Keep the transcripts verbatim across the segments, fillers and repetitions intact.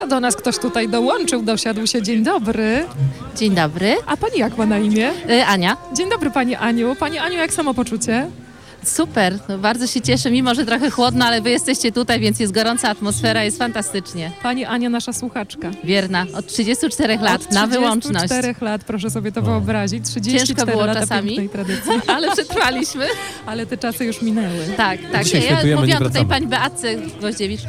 Do nas ktoś tutaj dołączył, dosiadł się. Dzień dobry. Dzień dobry. A pani jak ma na imię? Y, Ania. Dzień dobry pani Aniu. Pani Aniu, jak samopoczucie? Super, no, bardzo się cieszę, mimo że trochę chłodno, ale wy jesteście tutaj, więc jest gorąca atmosfera, jest fantastycznie. Pani Ania, nasza słuchaczka. Wierna, od trzydziestu czterech lat Od na wyłączność. trzydziestu czterech lat, proszę sobie to wyobrazić. trzydzieści cztery Ciężko było lata czasami, pięknej tradycji. ale przetrwaliśmy. Ale te czasy już minęły. Tak, tak. Dzisiaj Nie, ja świętujemy, mówiłam nie tutaj wracamy. pani Beatce Gwoździewicz,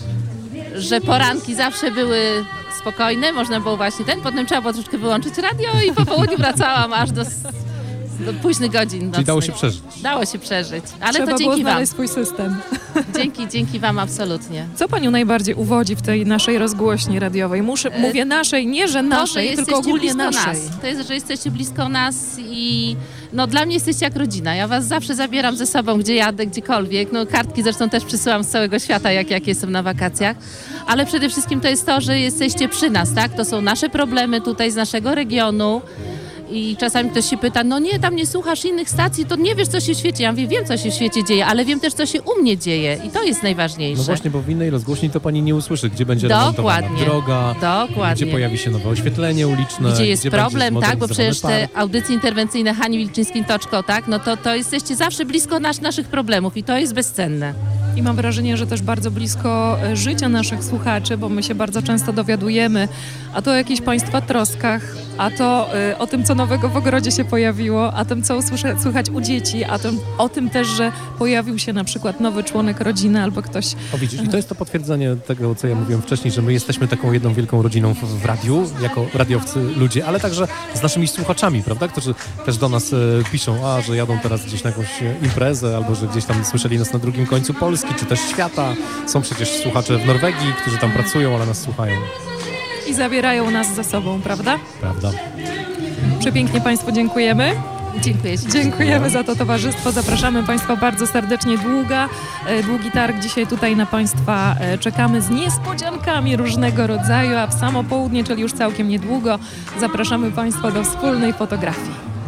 że poranki zawsze były spokojne, można było właśnie ten, potem trzeba było troszeczkę wyłączyć radio i po południu wracałam aż do, do późnych godzin nocnych. Czyli dało się przeżyć. Dało się przeżyć, ale Trzeba to było dzięki wam. znaleźć swój system. Dzięki, dzięki wam absolutnie. Co panią najbardziej uwodzi w tej naszej rozgłośni radiowej? Muszę, mówię naszej, nie że To, że naszej, jesteście tylko ogólnie blisko naszej. nas. To jest, że jesteście blisko nas i no dla mnie jesteście jak rodzina. Ja was zawsze zabieram ze sobą, gdzie jadę, gdziekolwiek. No kartki zresztą też przysyłam z całego świata, jak, jak jestem na wakacjach. Ale przede wszystkim to jest to, że jesteście przy nas, tak? To są nasze problemy tutaj z naszego regionu. I czasami ktoś się pyta, no nie, tam nie słuchasz innych stacji, to nie wiesz, co się w świecie. Ja mówię, wiem, co się w świecie dzieje, ale wiem też, co się u mnie dzieje. I to jest najważniejsze. No właśnie, bo w innej rozgłośni to pani nie usłyszy, gdzie będzie remontowana Dokładnie. droga, Dokładnie. gdzie pojawi się nowe oświetlenie uliczne, Gdzie jest będzie problem, tak, bo zmodernizowany przecież te park. audycje interwencyjne Hani Wilczyńskiej-Toczko, tak, no to, to jesteście zawsze blisko nas, naszych problemów i to jest bezcenne. I mam wrażenie, że też bardzo blisko e, życia naszych słuchaczy, bo my się bardzo często dowiadujemy, a to o jakichś państwa troskach, a to e, o tym, co nowego w ogrodzie się pojawiło, a tym, co usłyszę, słychać u dzieci, a tym, o tym też, że pojawił się na przykład nowy członek rodziny albo ktoś. O widzisz, i to jest to potwierdzenie tego, co ja mówiłem wcześniej, że my jesteśmy taką jedną wielką rodziną w, w radiu, jako radiowcy ludzie, ale także z naszymi słuchaczami, prawda, którzy też do nas e, piszą, a, że jadą teraz gdzieś na jakąś e, imprezę, albo że gdzieś tam słyszeli nas na drugim końcu Polski, czy też świata. Są przecież słuchacze w Norwegii, którzy tam pracują, ale nas słuchają, I zabierają nas ze sobą, prawda? prawda? Przepięknie Państwu dziękujemy. Dziękuję ci. Dziękujemy za to towarzystwo. Zapraszamy Państwa bardzo serdecznie. Długa, e, długi targ dzisiaj tutaj na Państwa e, czekamy z niespodziankami różnego rodzaju, a w samo południe, czyli już całkiem niedługo, zapraszamy Państwa do wspólnej fotografii.